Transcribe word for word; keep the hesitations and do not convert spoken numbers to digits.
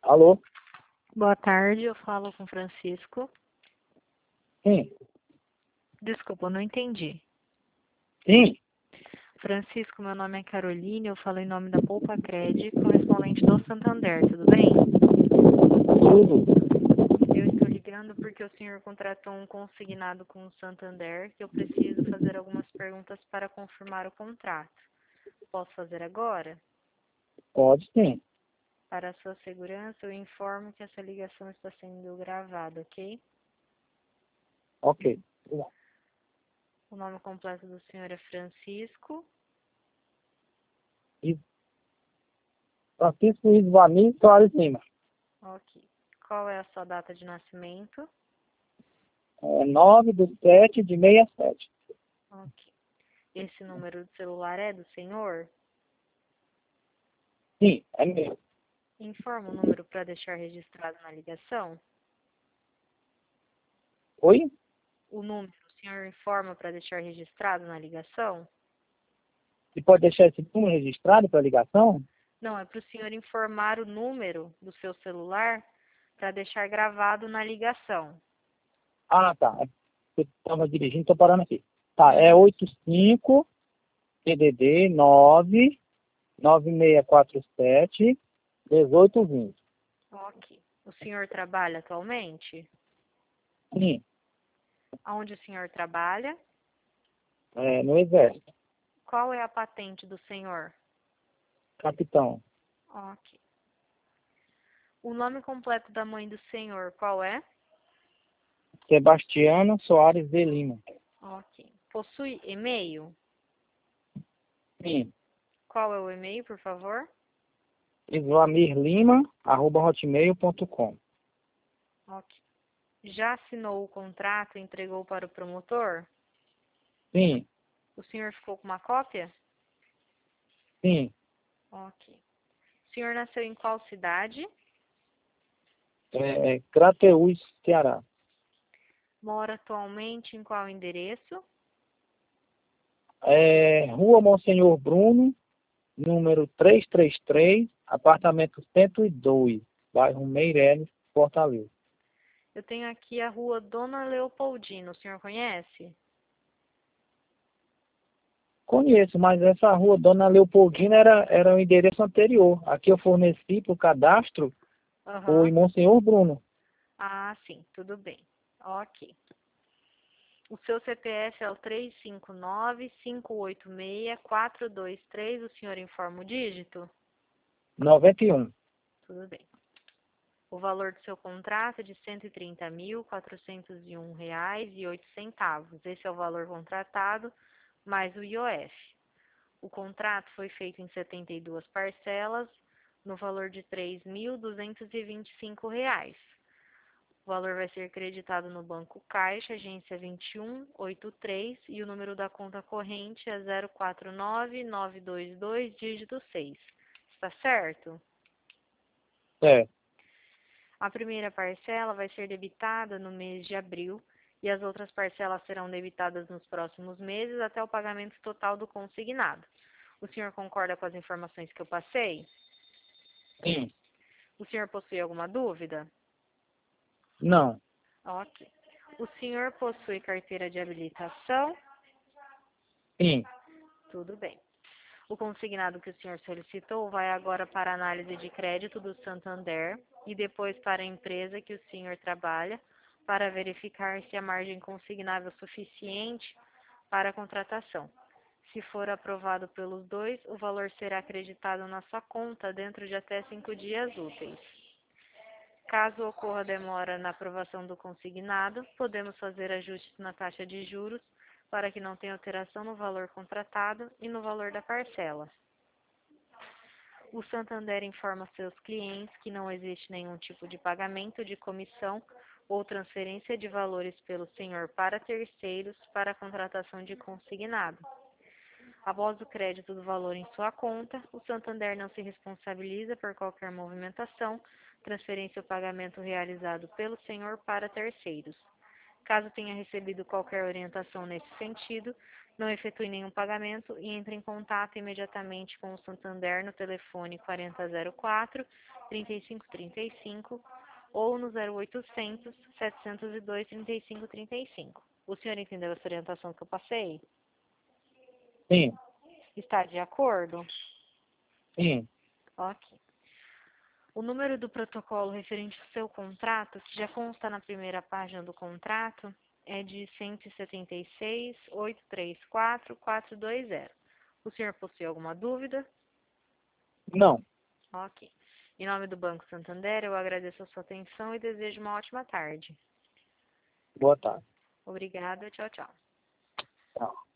Alô? Boa tarde, eu falo com Francisco. Sim. Desculpa, eu não entendi. Sim. Francisco, meu nome é Caroline, eu falo em nome da Poupa Cred, correspondente do Santander, tudo bem? Tudo. Eu estou ligando porque o senhor contratou um consignado com o Santander que eu preciso fazer algumas perguntas para confirmar o contrato. Posso fazer agora? Pode sim. Para a sua segurança, eu informo que essa ligação está sendo gravada, ok? Ok. O nome completo do senhor é Francisco. E Francisco Isvani Soares Lima. Ok. Qual é a sua data de nascimento? É nove de sete de sessenta e sete. Ok. Esse número de celular é do senhor? Sim, é meu. Informa o número para deixar registrado na ligação? Oi? O número, o senhor informa para deixar registrado na ligação? Você pode deixar esse número registrado para ligação? Não, é para o senhor informar o número do seu celular para deixar gravado na ligação. Ah, tá. Eu estava dirigindo, estou parando aqui. Tá, é Uhum. oitenta e cinco P D D nove nove seis quatro sete um oito dois zero. Ok. O senhor trabalha atualmente? Sim, Aonde o senhor trabalha? é no Exército. Qual é a patente do senhor? Capitão. Ok. O nome completo da mãe do senhor, qual é? Sebastiano Soares de Lima. Ok. Possui e-mail? Sim. Qual é o e-mail, por favor? islamirlima arroba hotmail ponto com. Ok. Já assinou o contrato e entregou para o promotor? Sim, O senhor ficou com uma cópia? sim. Ok. O senhor nasceu em qual cidade? É, Crateús, Ceará. Mora atualmente em qual endereço? É, Rua Monsenhor Bruno, número trezentos e trinta e três, apartamento cento e dois, bairro Meireles, Fortaleza. Eu tenho aqui a rua Dona Leopoldina, o senhor conhece? Conheço, mas essa rua Dona Leopoldina era, era o endereço anterior. Aqui eu forneci para o cadastro, foi Aham. Monsenhor Bruno. Ah, sim, tudo bem. Ok. O seu C P F é o três cinco nove, cinco oito seis, quatro dois três. O senhor informa o dígito? noventa e um. Tudo bem. O valor do seu contrato é de cento e trinta mil, quatrocentos e um reais e oito centavos. Esse é o valor contratado, mais o I O F. O contrato foi feito em setenta e duas parcelas, no valor de três mil duzentos e vinte e cinco reais. O valor vai ser creditado no Banco Caixa, agência vinte e um oitenta e três, e o número da conta corrente é zero quatro nove nove dois dois, dígito seis. Está certo? É, A primeira parcela vai ser debitada no mês de abril e as outras parcelas serão debitadas nos próximos meses até o pagamento total do consignado. O senhor concorda com as informações que eu passei? sim. O senhor possui alguma dúvida? Não. Ok. O senhor possui carteira de habilitação? Sim. Tudo bem. O consignado que o senhor solicitou vai agora para a análise de crédito do Santander e depois para a empresa que o senhor trabalha para verificar se a margem consignável é suficiente para a contratação. Se for aprovado pelos dois, o valor será acreditado na sua conta dentro de até cinco dias úteis. Caso ocorra demora na aprovação do consignado, podemos fazer ajustes na taxa de juros para que não tenha alteração no valor contratado e no valor da parcela. O Santander informa seus clientes que não existe nenhum tipo de pagamento de comissão ou transferência de valores pelo senhor para terceiros para a contratação de consignado. Após o crédito do valor em sua conta, o Santander não se responsabiliza por qualquer movimentação, transferência ou pagamento realizado pelo senhor para terceiros. Caso tenha recebido qualquer orientação nesse sentido, não efetue nenhum pagamento e entre em contato imediatamente com o Santander no telefone quarenta zero quatro, trinta e cinco trinta e cinco ou no zero oitocentos, setecentos e dois, trinta e cinco trinta e cinco. O senhor entendeu essa orientação que eu passei? Sim, Está de acordo? sim. Ok. O número do protocolo referente ao seu contrato, que já consta na primeira página do contrato, é de cento e setenta e seis, oitocentos e trinta e quatro, quatrocentos e vinte. O senhor possui alguma dúvida? Não. Ok. Em nome do Banco Santander, eu agradeço a sua atenção e desejo uma ótima tarde. Boa tarde. Obrigada. Tchau, tchau. Tchau.